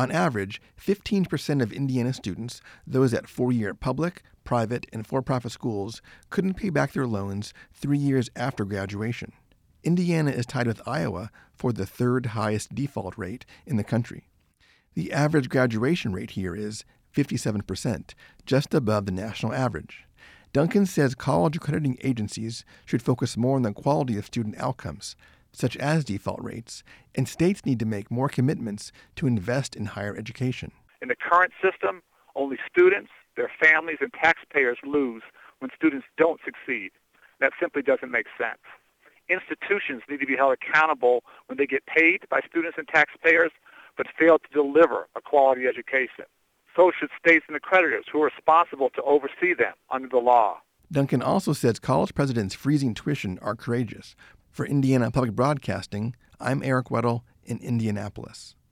On average, 15% of Indiana students, those at four-year public, private, and for-profit schools, couldn't pay back their loans 3 years after graduation. Indiana is tied with Iowa for the third highest default rate in the country. The average graduation rate here is 57%, just above the national average. Duncan says college accrediting agencies should focus more on the quality of student outcomes, such as default rates, and states need to make more commitments to invest in higher education. In the current system, only students, their families, and taxpayers lose when students don't succeed. That simply doesn't make sense. Institutions need to be held accountable when they get paid by students and taxpayers, but fail to deliver a quality education. So should states and accreditors who are responsible to oversee them under the law. Duncan also says college presidents freezing tuition are courageous. For Indiana Public Broadcasting, I'm Eric Weddle in Indianapolis.